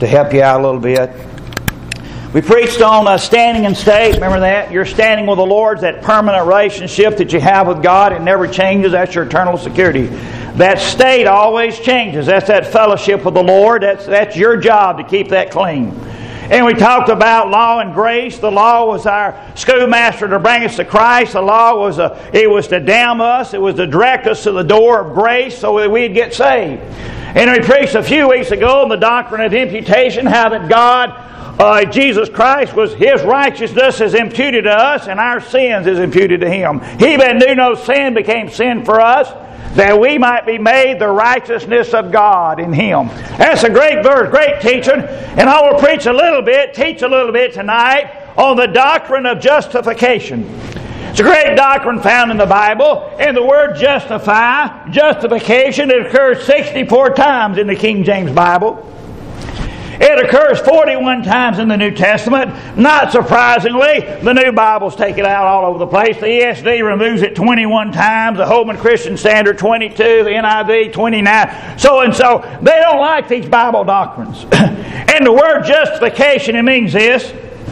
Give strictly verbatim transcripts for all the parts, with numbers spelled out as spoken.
to help you out a little bit. We preached on uh, standing in state. Remember that? You're standing with the Lord. That permanent relationship that you have with God. It never changes. That's your eternal security. That state always changes. That's that fellowship with the Lord. That's, that's your job to keep that clean. And we talked about law and grace. The law was our schoolmaster to bring us to Christ. The law was a, it was to damn us. It was to direct us to the door of grace so that we'd get saved. And we preached a few weeks ago on the doctrine of imputation, how that God, uh, Jesus Christ, was His righteousness is imputed to us, and our sins is imputed to Him. He that knew no sin became sin for us, that we might be made the righteousness of God in Him. That's a great verse, great teaching. And I will preach a little bit, teach a little bit tonight on the doctrine of justification. It's a great doctrine found in the Bible. And the word justify, justification, it occurs sixty-four times in the King James Bible. It occurs forty-one times in the New Testament. Not surprisingly, the New Bibles take it out all over the place. The E S V removes it twenty-one times. The Holman Christian Standard twenty-two. The N I V twenty-nine. So and so. They don't like these Bible doctrines. And the word justification, it means this.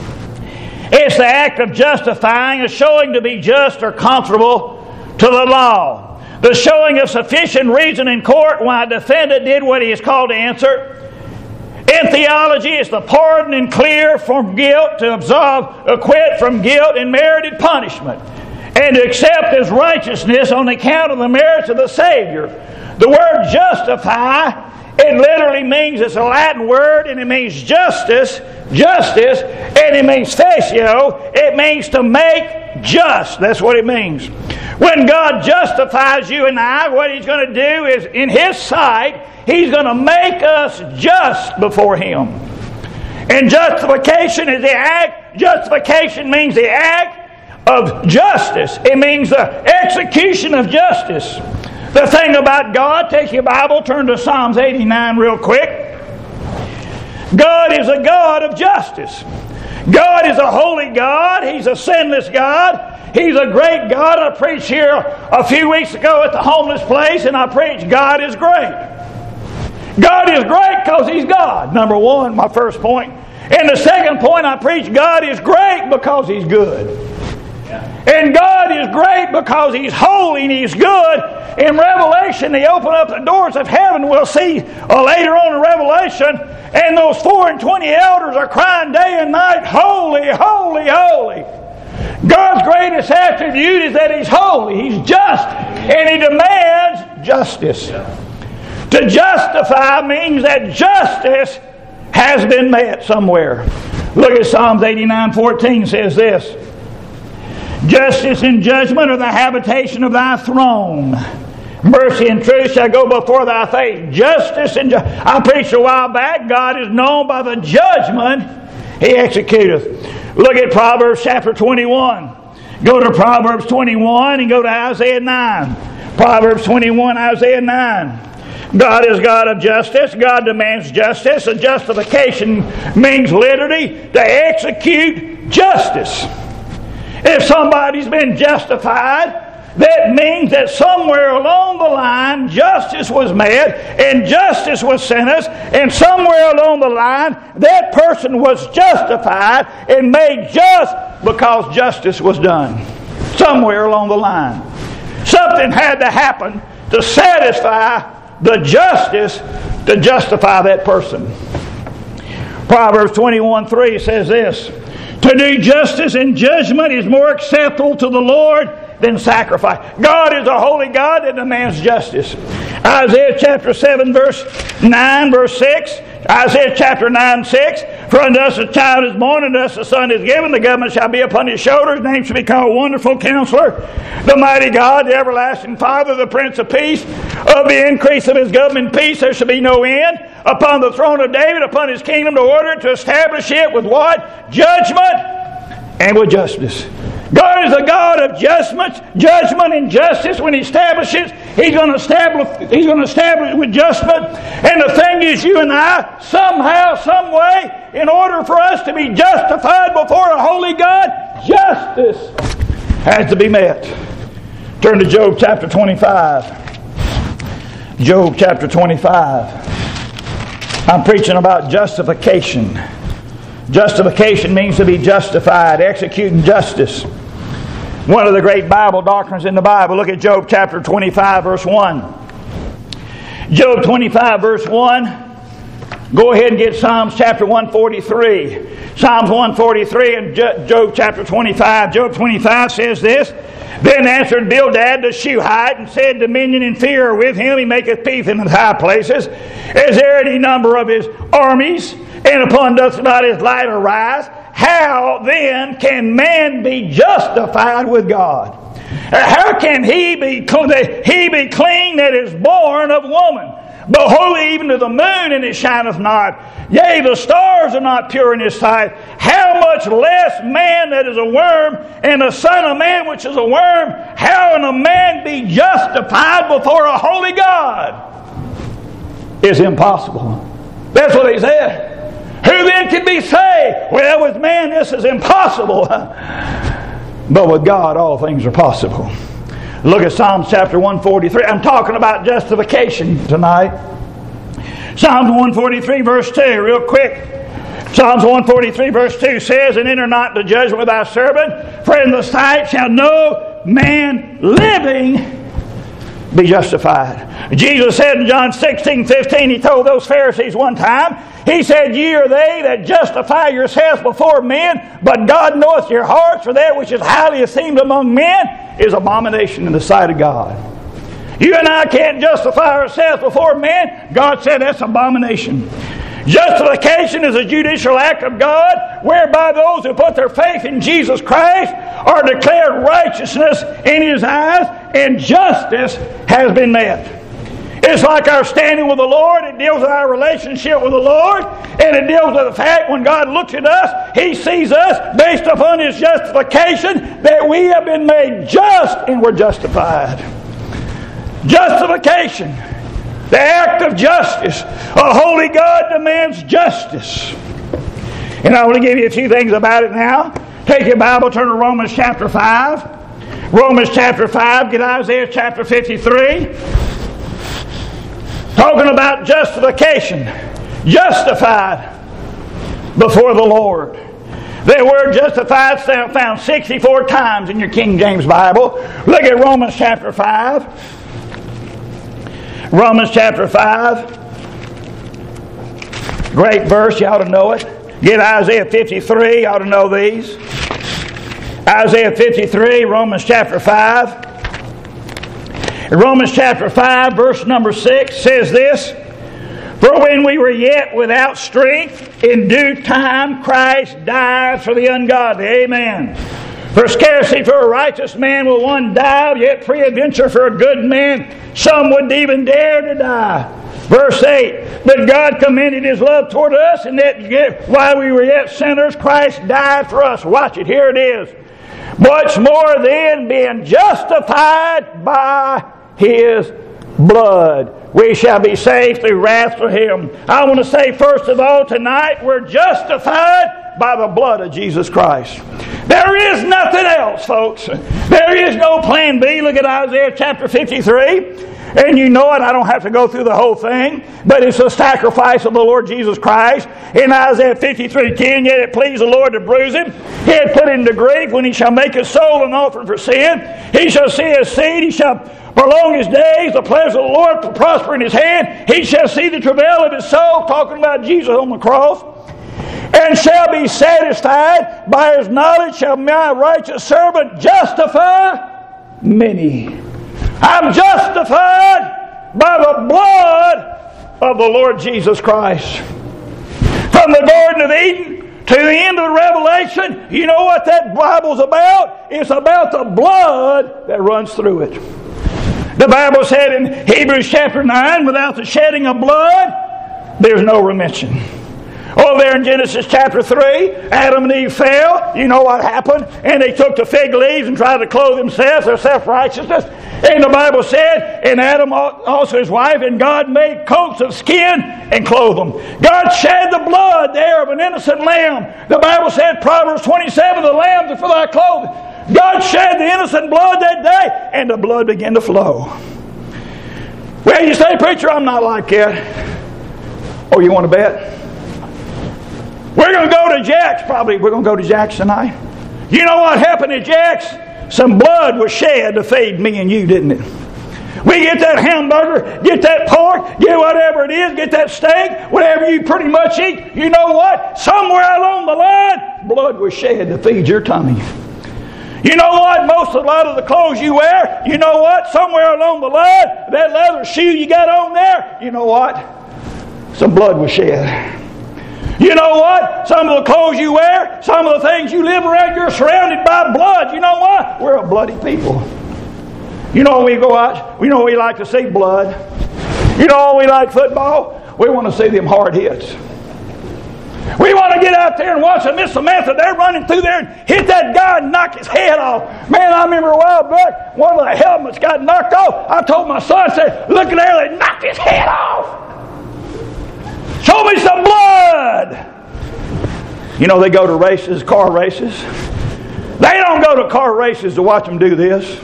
It's the act of justifying, of showing to be just or conformable to the law. The showing of sufficient reason in court why a defendant did what he is called to answer. In theology, it's the pardon and clear from guilt, to absolve, acquit from guilt and merited punishment, and to accept as righteousness on account of the merits of the Savior. The word justify, it literally means, it's a Latin word, and it means justice, justice, and it means facio. It means to make just. That's what it means. When God justifies you and I, what He's going to do is, in His sight, He's going to make us just before Him. And justification is the act. Justification means the act of justice. It means the execution of justice. The thing about God, take your Bible, turn to Psalms eighty-nine real quick. God is a God of justice. God is a holy God. He's a sinless God. He's a great God. I preached here a few weeks ago at the homeless place, and I preached God is great. God is great because He's God. Number one, my first point. And the second point, I preached God is great because He's good. And God is great because He's holy and He's good. In Revelation, they open up the doors of heaven. We'll see uh, later on in Revelation. And those four and twenty elders are crying day and night, holy, holy, holy. God's greatest attribute is that He's holy. He's just. And He demands justice. To justify means that justice has been met somewhere. Look at Psalms eighty-nine fourteen says this. Justice and judgment are the habitation of Thy throne. Mercy and truth shall go before Thy face. Justice and ju- I preached a while back, God is known by the judgment He executeth. Look at Proverbs chapter twenty-one. Go to Proverbs twenty-one and go to Isaiah nine. Proverbs twenty-one, Isaiah nine. God is God of justice. God demands justice. And justification means literally to execute justice. If somebody's been justified, that means that somewhere along the line justice was met and justice was sentenced, and somewhere along the line that person was justified and made just because justice was done. Somewhere along the line. Something had to happen to satisfy the justice to justify that person. Proverbs twenty-one three says this. To do justice and judgment is more acceptable to the Lord than sacrifice. God is a holy God that demands justice. Isaiah chapter seven verse nine, verse six. Isaiah chapter nine, six. For unto us a child is born, and unto us a son is given. The government shall be upon His shoulders. His name shall be called Wonderful Counselor, the Mighty God, the Everlasting Father, the Prince of Peace. Of the increase of His government peace there shall be no end. Upon the throne of David, upon His kingdom, to order it, to establish it with what? Judgment and with justice. God is a God of judgment, judgment and justice. When He establishes, He's going to establish. He's going to establish with judgment. And the thing is, you and I, somehow, some way, in order for us to be justified before a holy God, justice has to be met. Turn to Job chapter twenty-five. Job chapter twenty-five. I'm preaching about justification. Justification means to be justified, executing justice. One of the great Bible doctrines in the Bible. Look at Job chapter twenty-five, verse one. Job twenty-five, verse one. Go ahead and get Psalms chapter one forty-three. Psalms one forty-three and Job chapter twenty-five. Job twenty-five says this. Then answered Bildad the Shuhite and said, Dominion and fear are with him. He maketh peace in the high places. Is there any number of his armies? And upon doth not his light arise? How then can man be justified with God? How can he be, he be clean that is born of woman? Behold, even to the moon, and it shineth not. Yea, the stars are not pure in his sight. How much less man that is a worm, and the son of man which is a worm? How can a man be justified before a holy God? It's impossible. That's what he said. Who then can be saved? Well, with man this is impossible. But with God all things are possible. Look at Psalms chapter one forty-three. I'm talking about justification tonight. Psalms one forty-three verse two, real quick. Psalms one forty-three verse two says, And enter not into judgment with thy servant, for in the sight shall no man living be justified. Jesus said in John sixteen fifteen, He told those Pharisees one time, He said, Ye are they that justify yourselves before men, but God knoweth your hearts, for that which is highly esteemed among men is abomination in the sight of God. You and I can't justify ourselves before men. God said that's abomination. Justification is a judicial act of God whereby those who put their faith in Jesus Christ are declared righteousness in His eyes, and justice has been met. It's like our standing with the Lord. It deals with our relationship with the Lord, and it deals with the fact when God looks at us, He sees us based upon His justification, that we have been made just and we're justified. Justification, the act of justice. A holy God demands justice. And I want to give you a few things about it now. Take your Bible, turn to Romans chapter five. Romans chapter five, get Isaiah chapter fifty-three. Talking about justification. Justified before the Lord. The word justified is found sixty-four times in your King James Bible. Look at Romans chapter five. Romans chapter five. Great verse, you ought to know it. Get Isaiah fifty-three, you ought to know these. Isaiah fifty-three, Romans chapter five. Romans chapter five, verse number six says this, For when we were yet without strength, in due time Christ died for the ungodly. Amen. For scarcely for a righteous man will one die, yet peradventure for a good man some wouldn't even dare to die. Verse eight, But God commended His love toward us, and that while we were yet sinners, Christ died for us. Watch it, here it is. Much more then, being justified by His blood, we shall be saved through wrath for Him. I want to say first of all tonight, we're justified by the blood of Jesus Christ. There is nothing else, folks. There is no plan B. Look at Isaiah chapter fifty-three. And you know it, I don't have to go through the whole thing, but it's the sacrifice of the Lord Jesus Christ. In Isaiah fifty-three ten, Yet it pleased the Lord to bruise Him. He had put Him to grief when He shall make His soul an offering for sin. He shall see His seed, He shall prolong His days, the pleasure of the Lord will prosper in His hand. He shall see the travail of His soul, talking about Jesus on the cross. And shall be satisfied. By His knowledge shall my righteous servant justify many. I'm justified by the blood of the Lord Jesus Christ. From the Garden of Eden to the end of the Revelation, you know what that Bible's about? It's about the blood that runs through it. The Bible said in Hebrews chapter nine, without the shedding of blood, there's no remission. Over there in Genesis chapter three, Adam and Eve fell. You know what happened? And they took the fig leaves and tried to clothe themselves, their self-righteousness. And the Bible said, and Adam also his wife, and God made coats of skin and clothed them. God shed the blood there of an innocent lamb. The Bible said, Proverbs twenty-seven, the lambs are for thy clothing. God shed the innocent blood that day, and the blood began to flow. Well, you say, preacher, I'm not like that. Oh, you want to bet? We're going to go to Jack's probably. We're going to go to Jack's tonight. You know what happened at Jack's? Some blood was shed to feed me and you, didn't it? We get that hamburger, get that pork, get whatever it is, get that steak, whatever you pretty much eat. You know what? Somewhere along the line, blood was shed to feed your tummy. You know what? Most of a lot of the clothes you wear, you know what? Somewhere along the line, that leather shoe you got on there, you know what? Some blood was shed. You know what? Some of the clothes you wear, some of the things you live around, you're surrounded by blood. You know what? We're a bloody people. You know when we go out, you know we like to see blood. You know we like football. We want to see them hard hits. We want to get out there and watch them. Miss Samantha, they're running through there and hit that guy and knock his head off. Man, I remember a while back, one of the helmets got knocked off. I told my son, I said, look at there, they knocked his head off. Show me some blood. You know they go to races, car races. They don't go to car races to watch them do this.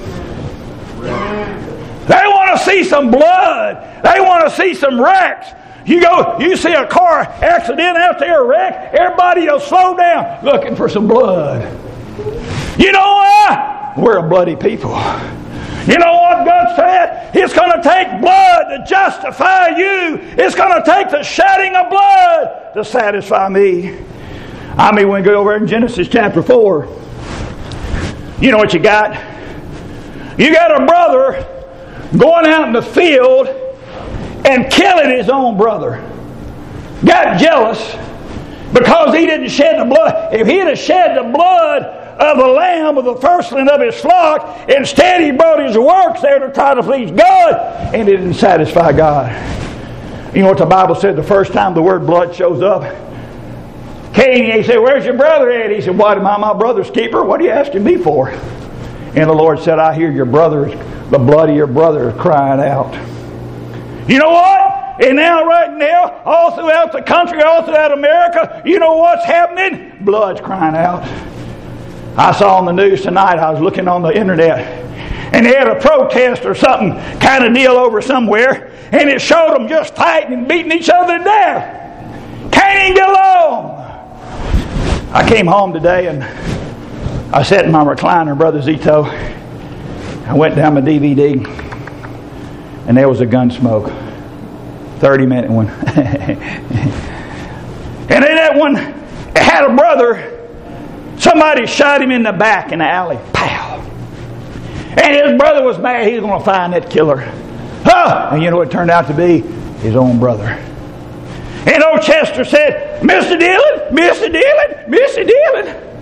They want to see some blood. They want to see some wrecks. You go, you see a car accident out there, a wreck, everybody will slow down looking for some blood. You know why? We're a bloody people. You know what God said? It's going to take blood to justify you. It's going to take the shedding of blood to satisfy me. I mean, when we go over in Genesis chapter four, you know what you got? You got a brother going out in the field and killing his own brother. Got jealous because he didn't shed the blood. If he had shed the blood of the lamb of the firstling of his flock, instead he brought his works there to try to please God, and it didn't satisfy God. You know what the Bible said the first time the word blood shows up? Cain, he said, where's your brother at? He said, what, am I my brother's keeper? What are you asking me for? And the Lord said, I hear your brother, the blood of your brother crying out. You know what? And now, right now, all throughout the country, all throughout America, you know what's happening? Blood's crying out. I saw on the news tonight, I was looking on the internet, and they had a protest or something kind of deal over somewhere, and it showed them just fighting and beating each other to death. Can't even get along. I came home today, and I sat in my recliner, Brother Zito. I went down my D V D, and there was a Gunsmoke, thirty minute one. And in that one, it had a brother. Somebody shot him in the back in the alley. Pow! And his brother was mad he was going to find that killer. Huh! And you know what it turned out to be? His own brother. And old Chester said, Mister Dillon, Mister Dillon, Mister Dillon,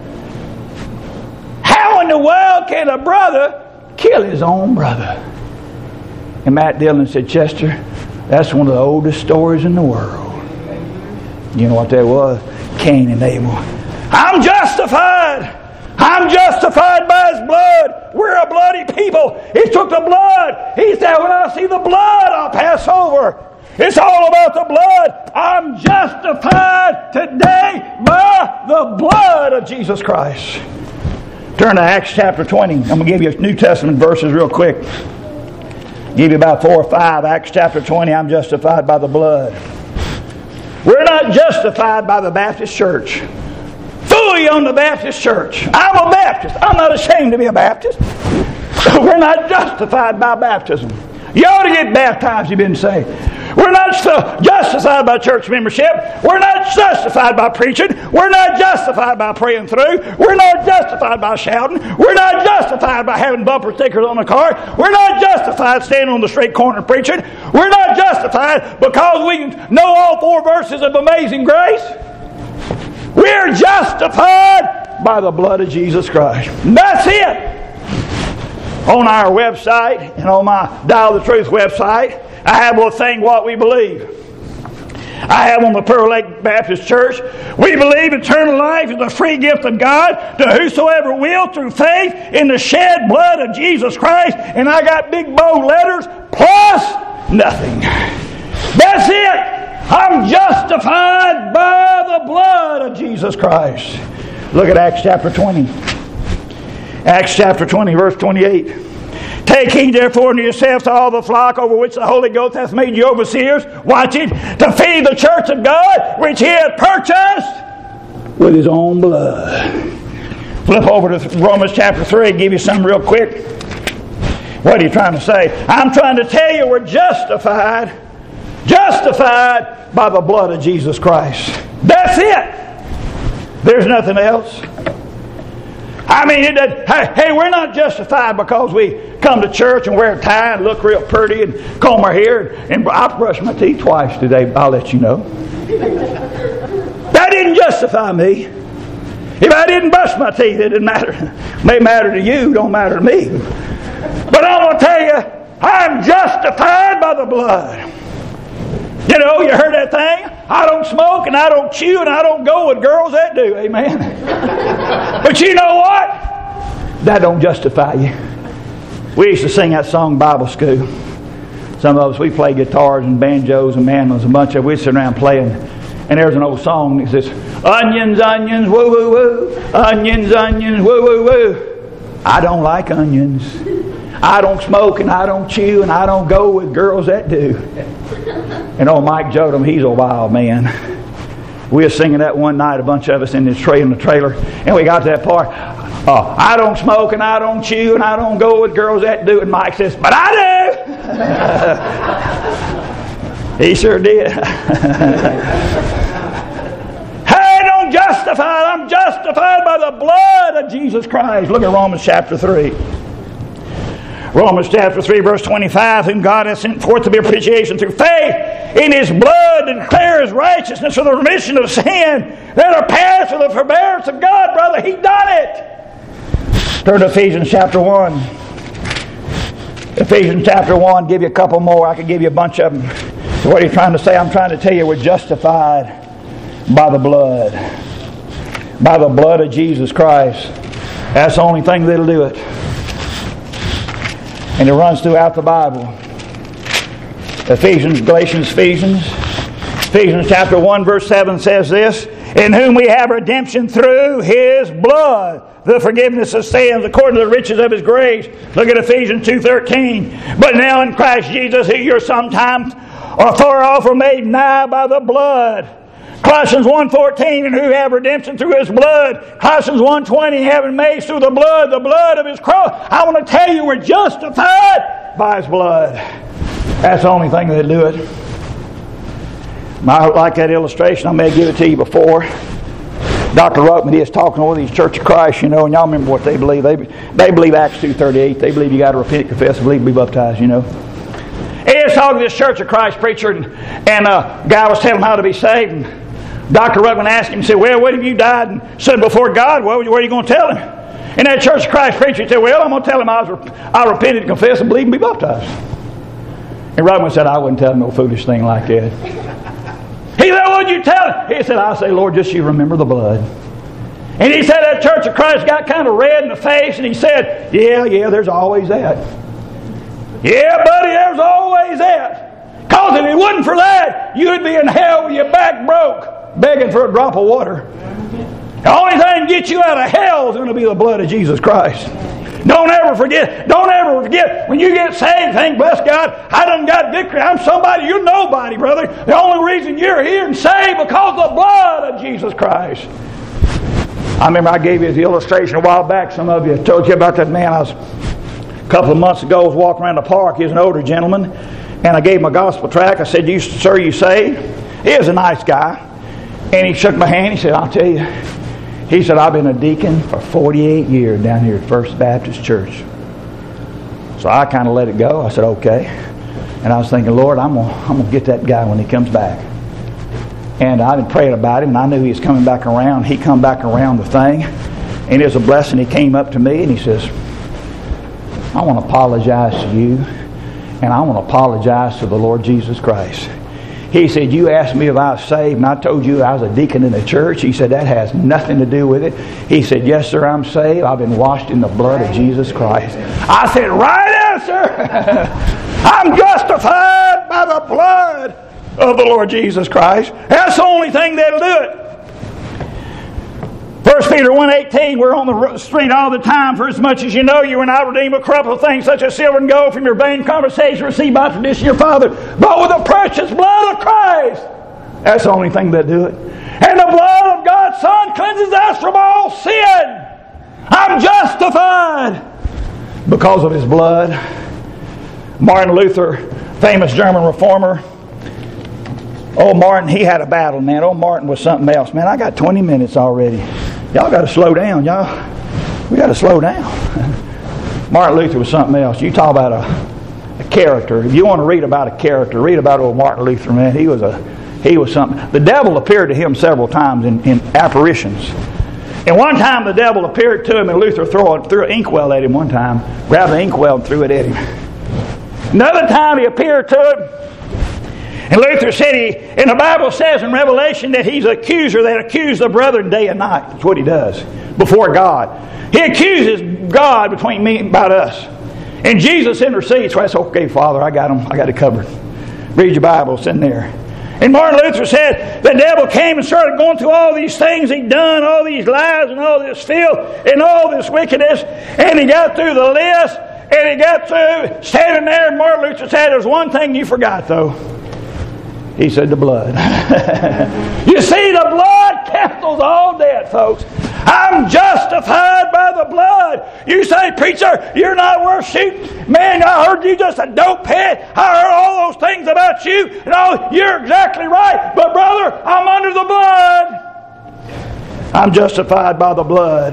how in the world can a brother kill his own brother? And Matt Dillon said, Chester, that's one of the oldest stories in the world. You know what that was? Cain and Abel. I'm justified. I'm justified by His blood. We're a bloody people. He took the blood. He said, when I see the blood, I'll pass over. It's all about the blood. I'm justified today by the blood of Jesus Christ. Turn to Acts chapter twenty. I'm going to give you New Testament verses real quick. Give you about four or five. Acts chapter twenty, I'm justified by the blood. We're not justified by the Baptist church. Fully on the Baptist church. I'm a Baptist. I'm not ashamed to be a Baptist. We're not justified by baptism. You ought to get baptized, you've been saved. We're not justified by church membership. We're not justified by preaching. We're not justified by praying through. We're not justified by shouting. We're not justified by having bumper stickers on the car. We're not justified standing on the street corner preaching. We're not justified because we know all four verses of Amazing Grace. We're justified by the blood of Jesus Christ. And that's it. On our website and on my Dial the Truth website, I have a thing what we believe. I have on the Pearl Lake Baptist Church, we believe eternal life is a free gift of God to whosoever will through faith in the shed blood of Jesus Christ. And I got big bold letters, plus nothing. That's it. I'm justified by the blood of Jesus Christ. Look at Acts chapter twenty. Acts chapter twenty, verse twenty-eight. Take heed therefore unto yourselves to all the flock over which the Holy Ghost hath made you overseers. Watch it. To feed the church of God, which He hath purchased with His own blood. Flip over to Romans chapter three. Give you something real quick. What are you trying to say? I'm trying to tell you we're justified. Justified by the blood of Jesus Christ. That's it. There's nothing else. I mean, it does, hey, hey, we're not justified because we come to church and wear a tie and look real pretty and comb our hair. And I brushed my teeth twice today, I'll let you know. That didn't justify me. If I didn't brush my teeth, it didn't matter. It may matter to you, don't matter to me. But I want to tell you, I'm justified by the blood. You know, you heard that thing? I don't smoke and I don't chew and I don't go with girls that do. Amen. But you know what? That don't justify you. We used to sing that song Bible school. Some of us, we play guitars and banjos and mandolins, a bunch of we'd sit around playing. And there's an old song that says, onions, onions, woo, woo, woo. Onions, onions, woo, woo, woo. I don't like onions. I don't smoke and I don't chew and I don't go with girls that do. And old Mike Jodem, he's a wild man. We were singing that one night, a bunch of us in this trailer, in the trailer, and we got to that part. Uh, I don't smoke and I don't chew and I don't go with girls that do. And Mike says, but I do. He sure did. Hey, don't justify. I'm justified by the blood of Jesus Christ. Look at Romans chapter three. Romans chapter three, verse twenty-five, whom God hath sent forth to be propitiation through faith in His blood, to declare His righteousness for the remission of sin that are passed for the forbearance of God, brother. He done it. Turn to Ephesians chapter one. Ephesians chapter one, give you a couple more. I could give you a bunch of them. So what are you trying to say? I'm trying to tell you we're justified by the blood. By the blood of Jesus Christ. That's the only thing that'll do it. And it runs throughout the Bible. Ephesians, Galatians, Ephesians. Ephesians chapter one verse seven says this, in whom we have redemption through His blood, the forgiveness of sins according to the riches of His grace. Look at Ephesians two thirteen. But now in Christ Jesus, who you're sometimes or far off are made nigh by the blood. Colossians one fourteen, and who have redemption through His blood. Colossians one twenty, having made through the blood, the blood of His cross. I want to tell you we're justified by His blood. That's the only thing that'll do it. I like that illustration. I may give it to you before. Doctor Ruckman, he is talking over these Church of Christ, you know, and y'all remember what they believe. They, they believe Acts two thirty-eight. They believe you got to repent, confess, and believe, be baptized, you know. He was talking to this Church of Christ preacher, and, and a guy was telling him how to be saved. And Doctor Ruckman asked him, he said, well, what have you died and said before God? Well, what are you going to tell him? And that Church of Christ preacher said, well, I'm going to tell him I, was, I repented, confessed, and believed, and be baptized. And Ruckman said, I wouldn't tell him no foolish thing like that. He said, what would you tell him? He said, I say, Lord, just you remember the blood. And he said that Church of Christ got kind of red in the face, and he said, yeah, yeah, there's always that. Yeah, buddy, there's always that. Because if it wasn't for that, you'd be in hell with your back broke, begging for a drop of water. The only thing to get you out of hell is going to be the blood of Jesus Christ. Don't ever forget, don't ever forget, when you get saved, thank bless God, I done got victory. I'm somebody, you're nobody, brother. The only reason you're here and saved because of the blood of Jesus Christ. I remember I gave you the illustration a while back. Some of you told you about that man I was, a couple of months ago, I was walking around the park. He was an older gentleman, and I gave him a gospel tract. I said, you, sir, you saved? He was a nice guy. And he shook my hand. He said, I'll tell you. He said, I've been a deacon for forty-eight years down here at First Baptist Church. So I kind of let it go. I said, okay. And I was thinking, Lord, I'm going I'm to get that guy when he comes back. And I've been praying about him, and I knew he was coming back around. He come back around the thing, and it was a blessing. He came up to me, and he says, I want to apologize to you, and I want to apologize to the Lord Jesus Christ. He said, you asked me if I was saved, and I told you I was a deacon in the church. He said, that has nothing to do with it. He said, yes, sir, I'm saved. I've been washed in the blood of Jesus Christ. I said, right answer. I'm justified by the blood of the Lord Jesus Christ. That's the only thing that'll do it. First Peter one eighteen, we're on the street all the time. For as much as you know, you are not redeemed with corruptible things such as silver and gold from your vain conversation received by tradition of your father, but with the precious blood of Christ. That's the only thing that do it. And the blood of God's Son cleanses us from all sin. I'm justified because of His blood. Martin Luther, famous German reformer. Oh, Martin, he had a battle, man. Oh, Martin was something else. Man, I got twenty minutes already. Y'all got to slow down, y'all. We got to slow down. Martin Luther was something else. You talk about a, a character. If you want to read about a character, read about old Martin Luther, man. He was a he was something. The devil appeared to him several times in, in apparitions. And one time the devil appeared to him, and Luther threw, threw an inkwell at him one time. Grabbed the inkwell and threw it at him. Another time he appeared to him. And Luther said he, and the Bible says in Revelation that he's an accuser that accuses the brethren day and night. That's what he does before God. He accuses God between me and about us. And Jesus intercedes. So I said, okay, Father, I got him. I got it covered. Read your Bible. It's in there. And Martin Luther said the devil came and started going through all these things he'd done, all these lies and all this filth and all this wickedness. And he got through the list and he got through standing there. And Martin Luther said, there's one thing you forgot though. He said the blood. You see, the blood cancels all debt, folks. I'm justified by the blood. You say, preacher, you're not worth shooting. Man, I heard you just a dope head. I heard all those things about you. No, you're exactly right. But brother, I'm under the blood. I'm justified by the blood.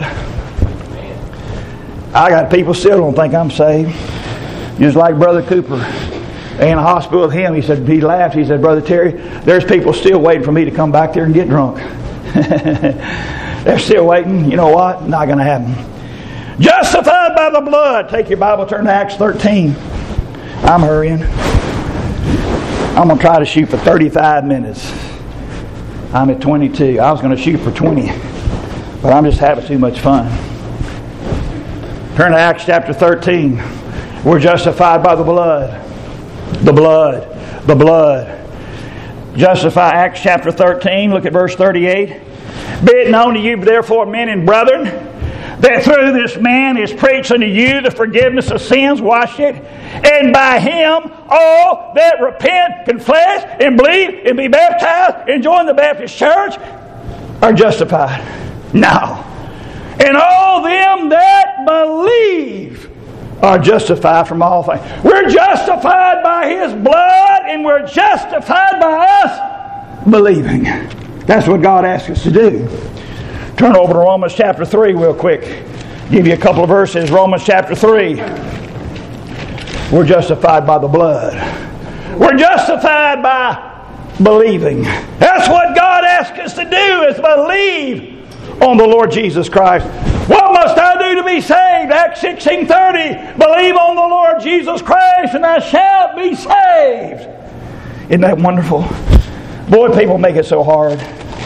I got people still don't think I'm saved. Just like Brother Cooper. In a hospital with him, he said, he laughed. He said, Brother Terry, there's people still waiting for me to come back there and get drunk. They're still waiting. You know what? Not going to happen. Justified by the blood. Take your Bible, turn to Acts thirteen. I'm hurrying. I'm going to try to shoot for thirty-five minutes. I'm at twenty-two. I was going to shoot for twenty, but I'm just having too much fun. Turn to Acts chapter thirteen. We're justified by the blood. The blood. The blood. Justify. Acts chapter thirteen. Look at verse thirty-eight. Be it known to you, therefore, men and brethren, that through this man is preached unto you the forgiveness of sins, wash it, and by him all that repent, confess, and believe, and be baptized, and join the Baptist church, are justified. Now, and all them that believe are justified from all things. We're justified by His blood, and we're justified by us believing. That's what God asks us to do. Turn over to Romans chapter three real quick. Give you a couple of verses. Romans chapter three. We're justified by the blood. We're justified by believing. That's what God asks us to do, is believe on the Lord Jesus Christ. What must I do to be saved? Acts sixteen thirty. Believe on the Lord Jesus Christ and I shall be saved. Isn't that wonderful? Boy, people make it so hard.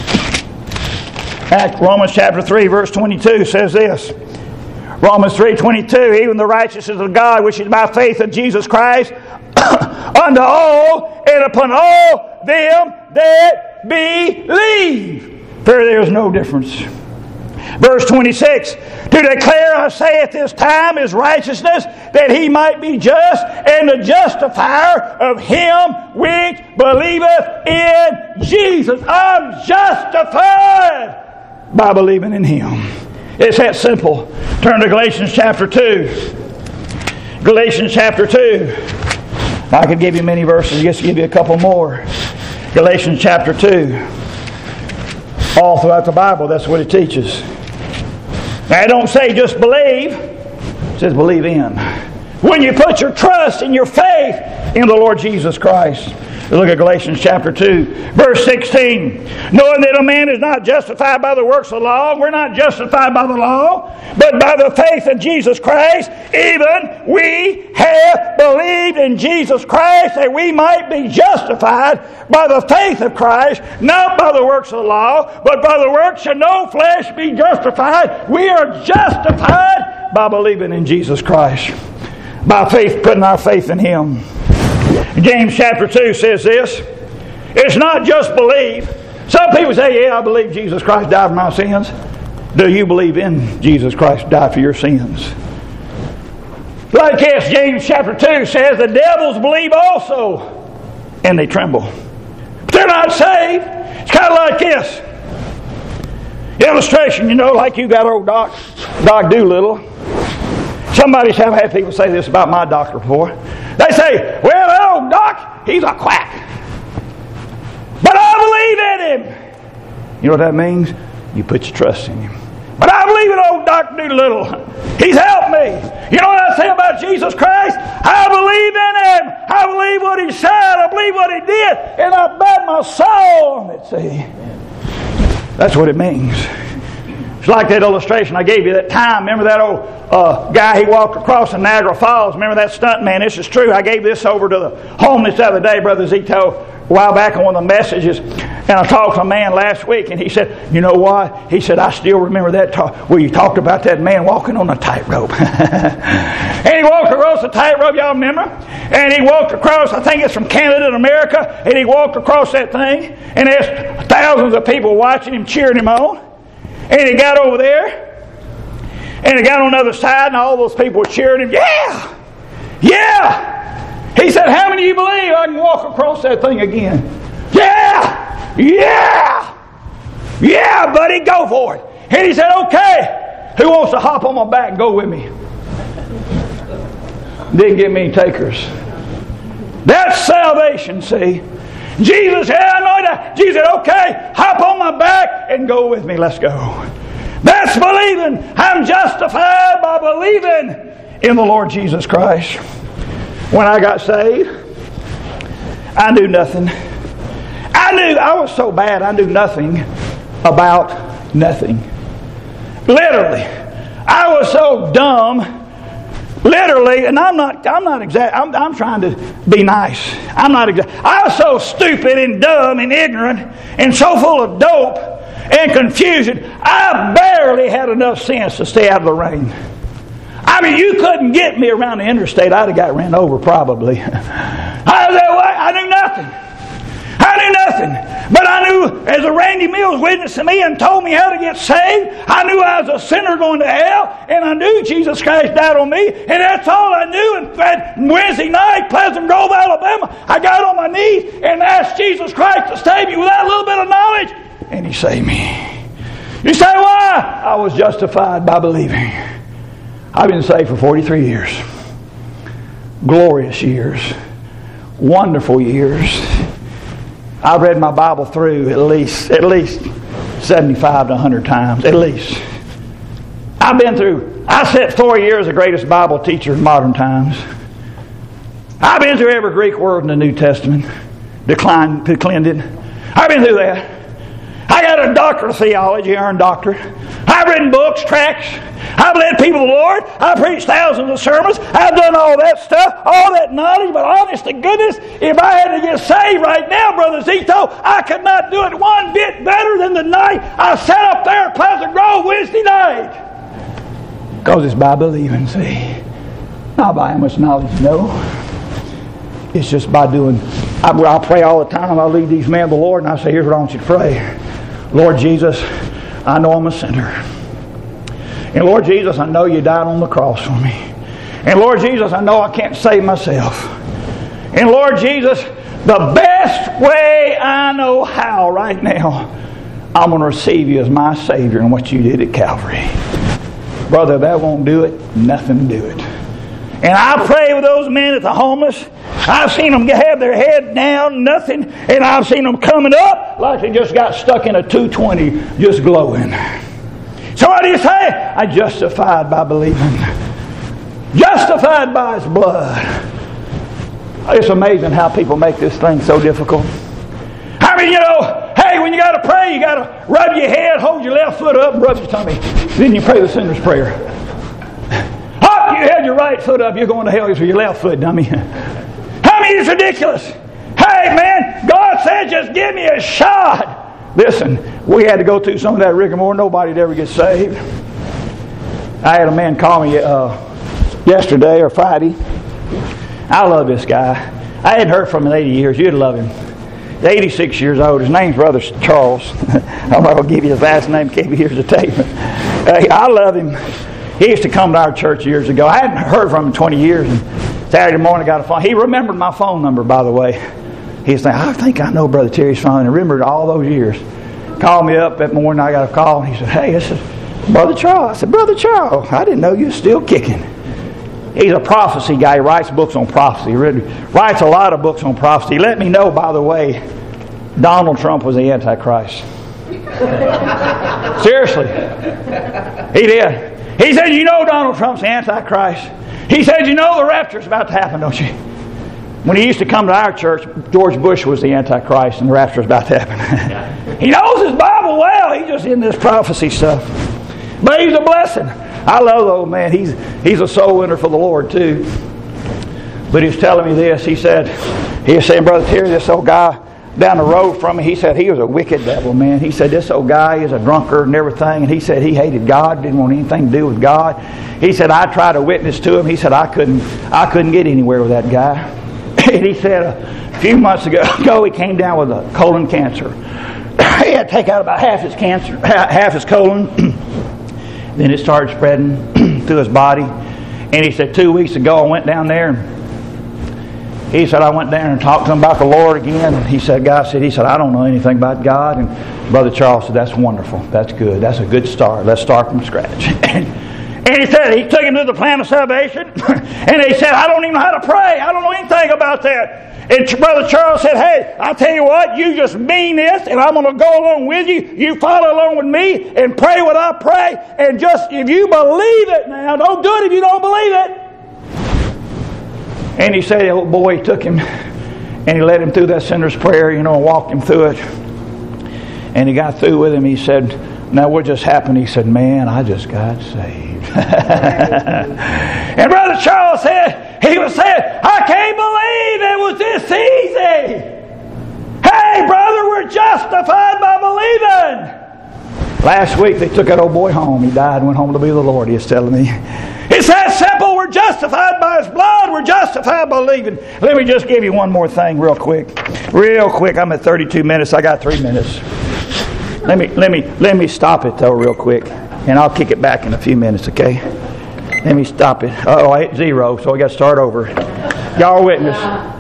Act, Romans chapter three verse twenty-two says this. Romans three twenty-two. Even the righteousness of God which is by faith of Jesus Christ unto all and upon all them that believe. For there is no difference. Verse twenty-six, to declare, I say at this time, His righteousness, that He might be just, and the justifier of him which believeth in Jesus. I'm justified by believing in Him. It's that simple. Turn to Galatians chapter two. Galatians chapter two. I could give you many verses, just give you a couple more. Galatians chapter two. All throughout the Bible, that's what it teaches. Now, it don't say just believe. It says believe in. When you put your trust and your faith in the Lord Jesus Christ. Look at Galatians chapter two, verse sixteen. Knowing that a man is not justified by the works of the law. We're not justified by the law, but by the faith of Jesus Christ. Even we have believed in Jesus Christ that we might be justified by the faith of Christ, not by the works of the law, but by the works shall no flesh be justified. We are justified by believing in Jesus Christ. By faith, putting our faith in Him. James chapter two says this. It's not just believe. Some people say, yeah, I believe Jesus Christ died for my sins. Do you believe in Jesus Christ died for your sins? Like this, James chapter two says, the devils believe also, and they tremble. But they're not saved. It's kind of like this. Illustration, you know, like you got old Doc, Doc Doolittle. Somebody's have had people say this about my doctor before. They say, well, that old Doc, he's a quack. But I believe in him. You know what that means? You put your trust in him. But I believe in old Doctor Doolittle. He's helped me. You know what I say about Jesus Christ? I believe in him. I believe what he said. I believe what he did. And I bet my soul on it, see? That's what it means. It's like that illustration I gave you that time. Remember that old uh, guy, he walked across the Niagara Falls. Remember that stunt man? This is true. I gave this over to the homeless the other day, Brother Zito, a while back on one of the messages. And I talked to a man last week, and he said, you know what? He said, I still remember that talk where you talked about that man walking on a tightrope. And he walked across the tightrope, y'all remember? And he walked across, I think it's from Canada to America, and he walked across that thing, and there's thousands of people watching him, cheering him on. And he got over there, and he got on the other side, and all those people were cheering him. Yeah! Yeah! He said, how many of you believe I can walk across that thing again? Yeah! Yeah! Yeah, buddy, go for it. And he said, okay, who wants to hop on my back and go with me? Didn't get many takers. That's salvation, see? Jesus said, I know that. Jesus said, okay, hop on my back and go with me. Let's go. That's believing. I'm justified by believing in the Lord Jesus Christ. When I got saved, I knew nothing. I knew, I was so bad, I knew nothing about nothing. Literally. I was so dumb. Literally, and I'm not I'm not exact I'm, I'm trying to be nice. I'm not exact. I was so stupid and dumb and ignorant and so full of dope and confusion, I barely had enough sense to stay out of the rain. I mean, you couldn't get me around the interstate. I'd have got ran over probably. I was that way. I knew nothing. I knew nothing. But I knew, as a Randy Mills witnessed to me and told me how to get saved, I knew I was a sinner going to hell, and I knew Jesus Christ died on me, and that's all I knew. And that Wednesday night, Pleasant Grove, Alabama, I got on my knees and asked Jesus Christ to save me with that little bit of knowledge, and He saved me. You say, why? I was justified by believing. I've been saved for forty-three years. Glorious years. Wonderful years. I've read my Bible through at least at least seventy-five to one hundred times, at least. I've been through, I sat four years the greatest Bible teacher in modern times. I've been through every Greek word in the New Testament, declined, declined it. I've been through that. I got a doctorate of theology, earned doctorate. I've written books, tracts. I've led people to the Lord. I've preached thousands of sermons. I've done all that stuff, all that knowledge. But honest to goodness, if I had to get saved right now, Brother Zito, I could not do it one bit better than the night I sat up there at Pleasant Grove Wednesday night. Because it's by believing, see. Not by how much knowledge you know. It's just by doing. I, I pray all the time. I lead these men to the Lord, and I say, here's what I want you to pray. Lord Jesus, I know I'm a sinner. And Lord Jesus, I know you died on the cross for me. And Lord Jesus, I know I can't save myself. And Lord Jesus, the best way I know how right now, I'm going to receive you as my Savior and what you did at Calvary. Brother, that won't do it. Nothing do it. And I pray with those men at the homeless. I've seen them have their head down, nothing. And I've seen them coming up like they just got stuck in a two twenty, just glowing. So what do you say? I'm justified by believing. Justified by His blood. It's amazing how people make this thing so difficult. I mean, you know, hey, when you got to pray, you got to rub your head, hold your left foot up, and rub your tummy. Then you pray the sinner's prayer. Up, you had your right foot up, you're going to hell with your left foot, dummy. I mean, it's ridiculous. Hey, man, God said just give me a shot. Listen, we had to go through some of that rigmarole. Nobody'd ever get saved. I had a man call me uh, yesterday or Friday. I love this guy. I hadn't heard from him in eighty years. You'd love him. He's eighty-six years old. His name's Brother Charles. I'm not going to give you his last name. Can't be here to take him. Hey, I love him. He used to come to our church years ago. I hadn't heard from him in twenty years. And Saturday morning I got a phone. He remembered my phone number, by the way. He was saying, I think I know Brother Terry's phone. And remembered all those years. Called me up that morning. I got a call. And he said, hey, this is Brother Charles. I said, Brother Charles, I didn't know you were still kicking. He's a prophecy guy. He writes books on prophecy. He really writes a lot of books on prophecy. He let me know, by the way, Donald Trump was the Antichrist. Seriously. He did. He said, you know Donald Trump's the Antichrist. He said, you know the rapture's about to happen, don't you? When he used to come to our church, George Bush was the Antichrist and the rapture's about to happen. He knows his Bible well. He's just in this prophecy stuff. But he's a blessing. I love the old man. He's, he's a soul winner for the Lord too. But he was telling me this. He said, he was saying, Brother Terry, this old guy down the road from me, he said he was a wicked devil, man. He said this old guy is a drunkard and everything, and he said he hated God, didn't want anything to do with God. He said I tried to witness to him. He said I couldn't, I couldn't get anywhere with that guy. And he said a few months ago he came down with a colon cancer. He had to take out about half his cancer, half his colon. Then it started spreading through his body. And he said two weeks ago I went down there. And he said I went down and talked to him about the Lord again. And he said, God said, he said I don't know anything about God. And Brother Charles said, that's wonderful. That's good. That's a good start. Let's start from scratch. And he said he took him to the plan of salvation. And he said, I don't even know how to pray. I don't know anything about that. And Brother Charles said, hey, I'll tell you what, you just mean this, and I'm going to go along with you. You follow along with me and pray what I pray. And just, if you believe it now, don't do it if you don't believe it. And he said, the old boy took him and he led him through that sinner's prayer, you know, and walked him through it. And he got through with him. He said, now what just happened? He said, man, I just got saved. And Brother Charles said, he was saying, I can't believe it was this easy. Hey, brother, we're justified by believing. Last week they took that old boy home. He died and went home to be with the Lord, he was telling me. It's that simple. We're justified by His blood. We're justified by believing. Let me just give you one more thing real quick. Real quick. I'm at thirty-two minutes. I got three minutes. Let me let me let me stop it though real quick, and I'll kick it back in a few minutes. Okay? Let me stop it. Oh, I hit zero, so I got to start over. Y'all witness.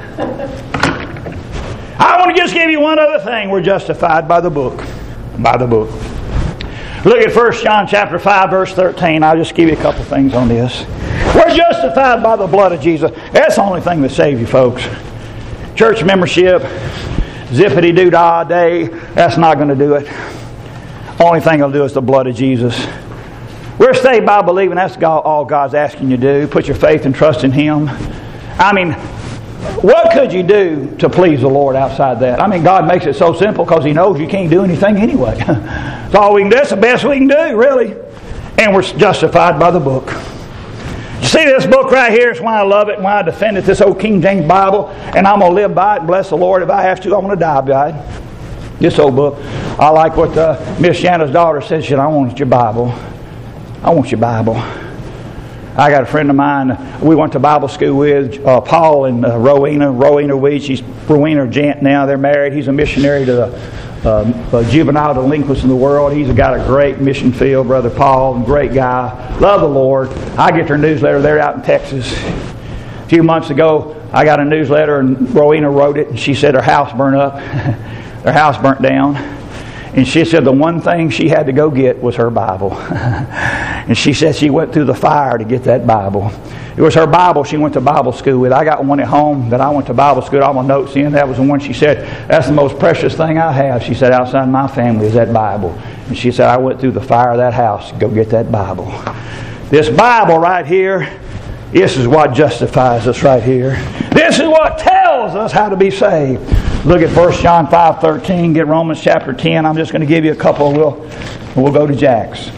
I want to just give you one other thing. We're justified by the book. By the book. Look at First John chapter five, verse thirteen. I'll just give you a couple things on this. We're justified by the blood of Jesus. That's the only thing that saves you, folks. Church membership, zippity-doo-dah day, that's not going to do it. Only thing it'll do is the blood of Jesus. We're saved by believing. That's all God's asking you to do. Put your faith and trust in Him. I mean, what could you do to please the Lord outside that? I mean, God makes it so simple because He knows you can't do anything anyway. That's all we can do. That's the best we can do, really. And we're justified by the book. You see this book right here? It's why I love it and why I defend it. This old King James Bible. And I'm going to live by it and bless the Lord. If I have to, I'm going to die by it. This old book. I like what uh, Miss Shanna's daughter said. She said, I want your Bible. I want your Bible. I got a friend of mine we went to Bible school with, uh, Paul and uh, Rowena. Rowena Weed. She's Rowena Jant now. They're married. He's a missionary to the uh, uh, juvenile delinquents in the world. He's got a great mission field, Brother Paul. Great guy. Love the Lord. I get their newsletter. They're out in Texas. A few months ago, I got a newsletter and Rowena wrote it. And she said her house burned up. Their house burnt down. And she said the one thing she had to go get was her Bible. And she said she went through the fire to get that Bible. It was her Bible she went to Bible school with. I got one at home that I went to Bible school, all my notes in. That was the one she said, that's the most precious thing I have. She said, outside my family is that Bible. And she said, I went through the fire of that house to go get that Bible. This Bible right here, this is what justifies us right here. This is what tells us how to be saved. Look at First John five thirteen. Get Romans chapter ten. I'm just going to give you a couple. We'll, we'll go to Jack's.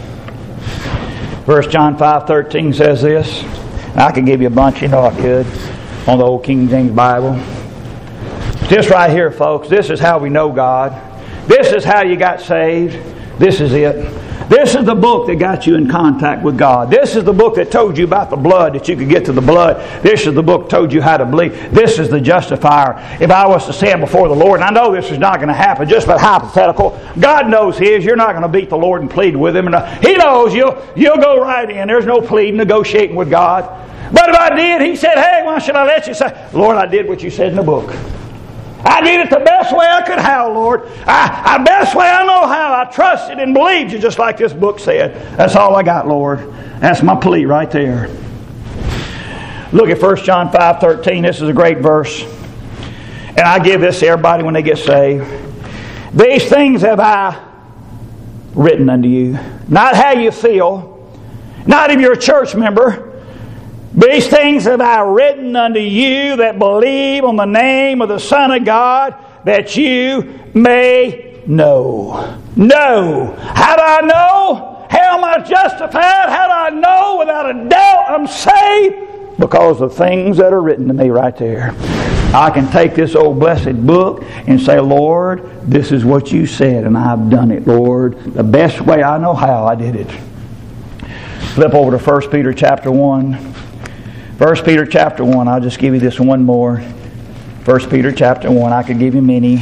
First John five thirteen says this. I could give you a bunch, you know I could, on the old King James Bible. This right here, folks, this is how we know God. This is how you got saved. This is it. This is the book that got you in contact with God. This is the book that told you about the blood, that you could get to the blood. This is the book that told you how to believe. This is the justifier. If I was to stand before the Lord, and I know this is not going to happen, just but hypothetical, God knows His. You're not going to beat the Lord and plead with Him. And He knows you'll, you'll go right in. There's no pleading, negotiating with God. But if I did, He said, hey, why should I let you say, Lord, I did what you said in the book. I did it the best way I could how, Lord. I, the best way I know how. I trusted and believed you just like this book said. That's all I got, Lord. That's my plea right there. Look at First John five thirteen. This is a great verse. And I give this to everybody when they get saved. These things have I written unto you. Not how you feel. Not if you're a church member. These things have I written unto you that believe on the name of the Son of God, that you may know. Know. How do I know? How am I justified? How do I know without a doubt I'm saved? Because of things that are written to me right there. I can take this old blessed book and say, Lord, this is what you said, and I've done it, Lord. The best way I know how, I did it. Flip over to First Peter chapter one. First Peter chapter one. I'll just give you this one more. First Peter chapter one. I could give you many.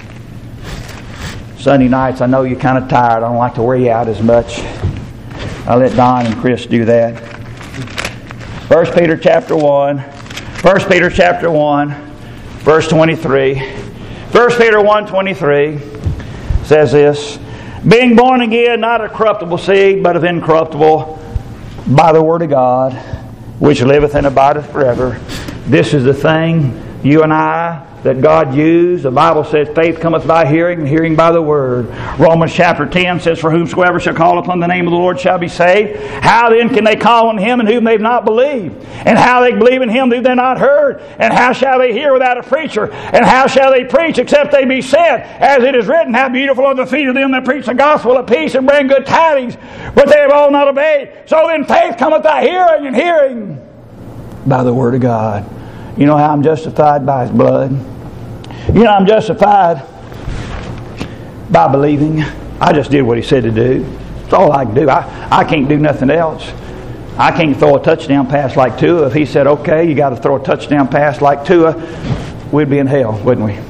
Sunday nights, I know you're kind of tired. I don't like to wear you out as much. I'll let Don and Chris do that. First Peter chapter one. First Peter chapter one, verse twenty-three. First Peter one twenty-three says this, being born again, not of corruptible seed, but of incorruptible, by the word of God, which liveth and abideth forever. This is the thing, you and I, that God used. The Bible says faith cometh by hearing, and hearing by the word. Romans chapter ten says, for whomsoever shall call upon the name of the Lord shall be saved. How then can they call on Him in whom they've not believed? And how they believe in Him who they've not heard? And how shall they hear without a preacher? And how shall they preach except they be sent? As it is written, how beautiful are the feet of them that preach the gospel of peace and bring good tidings, but they have all not obeyed. So then faith cometh by hearing, and hearing by the word of God. You know how I'm justified? By His blood. You know I'm justified by believing. I just did what He said to do. That's all I can do. I, I can't do nothing else. I can't throw a touchdown pass like Tua. If he said, okay, you got to throw a touchdown pass like Tua, we'd be in hell, wouldn't we?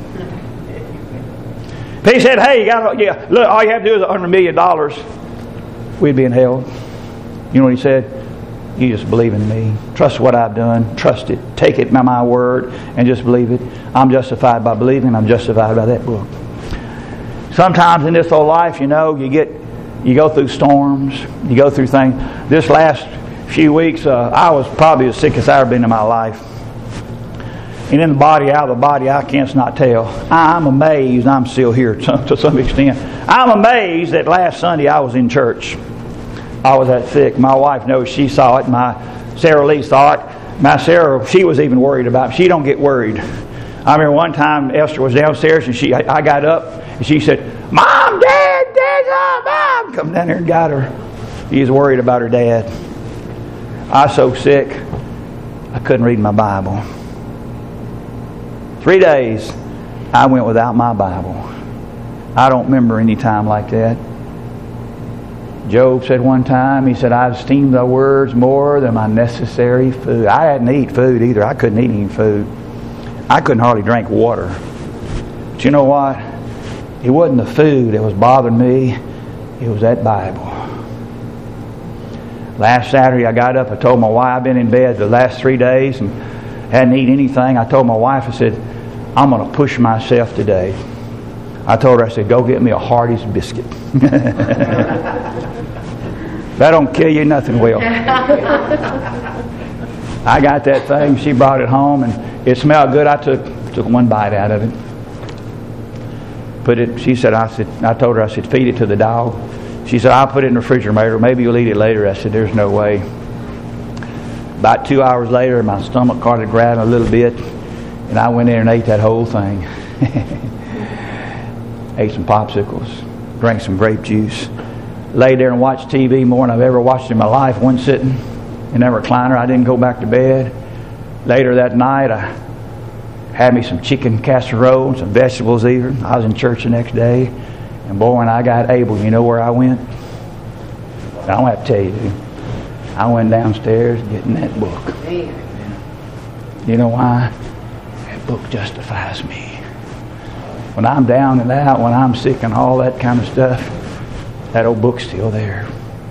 If he said, hey, you got to, yeah, look, all you have to do is earn a million dollars, we'd be in hell. You know what he said? You just believe in me. Trust what I've done. Trust it. Take it by my word and just believe it. I'm justified by believing. I'm justified by that book. Sometimes in this whole life, you know, you get, you go through storms. You go through things. This last few weeks, uh, I was probably the sickest I've ever been in my life. And in the body, out of the body, I can't not tell. I'm amazed I'm still here to, to some extent. I'm amazed that last Sunday I was in church. I was that sick. My wife knows. She saw it. My Sarah Lee saw it. My Sarah, she was even worried about it. She don't get worried. I remember one time Esther was downstairs and she, I, I got up and she said, Mom, Dad, Dad's on, Mom. Come down there and got her. She was worried about her dad. I was so sick, I couldn't read my Bible. Three days, I went without my Bible. I don't remember any time like that. Job said one time, he said, I esteem thy words more than my necessary food. I hadn't eaten food either. I couldn't eat any food. I couldn't hardly drink water. But you know what? It wasn't the food that was bothering me. It was that Bible. Last Saturday I got up. I told my wife, I've been in bed the last three days and hadn't eaten anything. I told my wife, I said, I'm going to push myself today. I told her, I said, go get me a Hardee's biscuit. That don't kill you, nothing will. I got that thing. She brought it home, and it smelled good. I took took one bite out of it. Put it. She said, I said, I told her, I said, feed it to the dog. She said, I'll put it in the refrigerator. Maybe you'll eat it later. I said, there's no way. About two hours later, my stomach started grabbing a little bit, and I went in and ate that whole thing. Ate some popsicles, drank some grape juice. Lay there and watched T V more than I've ever watched in my life, one sitting in that recliner. I didn't go back to bed. Later that night, I had me some chicken casserole, some vegetables even. I was in church the next day. And boy, when I got able, you know where I went? don't have to tell you, dude. I went downstairs getting that book. You know why? That book justifies me. When I'm down and out, when I'm sick and all that kind of stuff, that old book's still there.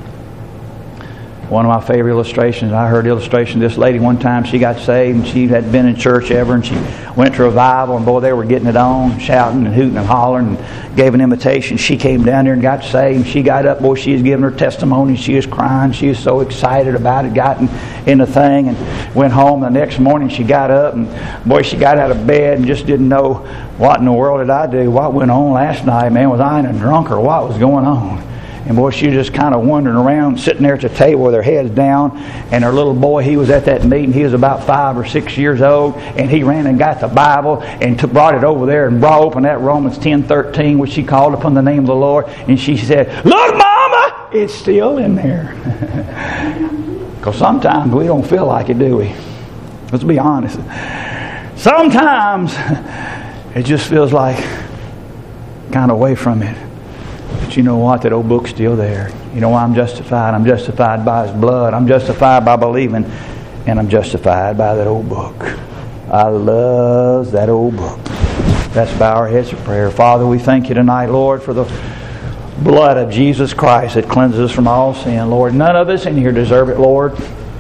One of my favorite illustrations, I heard illustration, this lady one time, she got saved and she hadn't been in church ever, and she went to revival, and boy, they were getting it on, shouting and hooting and hollering, and gave an invitation. She came down there and got saved, and she got up, boy, she was giving her testimony, she was crying, she was so excited about it, got in, in the thing, and went home. The next morning she got up, and boy, she got out of bed and just didn't know what in the world did I do, what went on last night, man, was I in a drunk or what was going on? And boy, she was just kind of wandering around, sitting there at the table with her head down. And her little boy, he was at that meeting. He was about five or six years old. And he ran and got the Bible and took, brought it over there and brought open that Romans ten thirteen, which she called upon the name of the Lord. And she said, "Look, Mama, it's still in there." Because sometimes we don't feel like it, do we? Let's be honest. Sometimes it just feels like kind of away from it. But you know what? That old book's still there. You know why I'm justified? I'm justified by His blood. I'm justified by believing. And I'm justified by that old book. I love that old book. Let's bow our heads for prayer. Father, we thank You tonight, Lord, for the blood of Jesus Christ that cleanses us from all sin. Lord, none of us in here deserve it, Lord.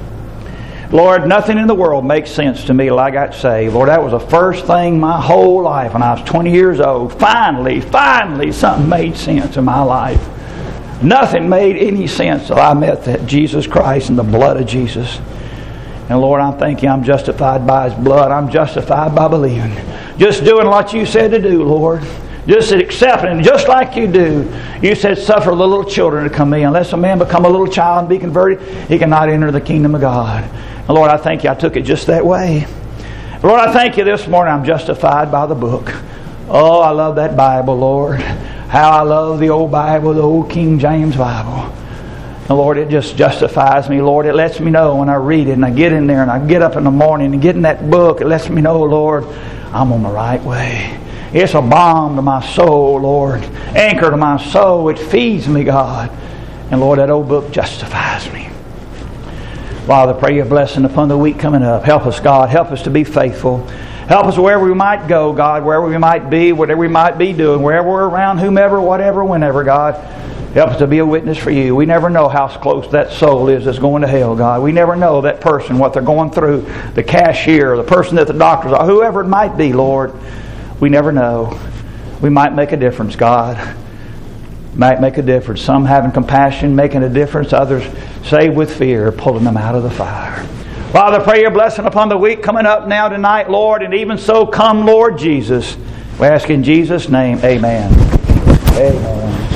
Lord, nothing in the world makes sense to me till I got saved. Lord, that was the first thing my whole life when I was twenty years old. Finally, finally, something made sense in my life. Nothing made any sense till I met that Jesus Christ and the blood of Jesus. And Lord, I thank You I'm justified by His blood. I'm justified by believing. Just doing what You said to do, Lord. Just accepting, just like You do. You said, suffer the little children to come in. Unless a man become a little child and be converted, he cannot enter the kingdom of God. And Lord, I thank You I took it just that way. Lord, I thank You this morning I'm justified by the book. Oh, I love that Bible, Lord. How I love the old Bible, the old King James Bible. And Lord, it just justifies me, Lord. It lets me know when I read it and I get in there and I get up in the morning and get in that book. It lets me know, Lord, I'm on the right way. It's a balm to my soul, Lord. Anchor to my soul. It feeds me, God. And Lord, that old book justifies me. Father, pray Your blessing upon the week coming up. Help us, God. Help us to be faithful. Help us wherever we might go, God. Wherever we might be, whatever we might be doing. Wherever we're around, whomever, whatever, whenever, God. Help us to be a witness for You. We never know how close that soul is that's going to hell, God. We never know that person, what they're going through. The cashier, the person at the doctor's office, whoever it might be, Lord. We never know. We might make a difference, God. Might make a difference. Some having compassion, making a difference. Others saved with fear, pulling them out of the fire. Father, pray Your blessing upon the week coming up now tonight, Lord. And even so, come, Lord Jesus. We ask in Jesus' name, amen. Amen.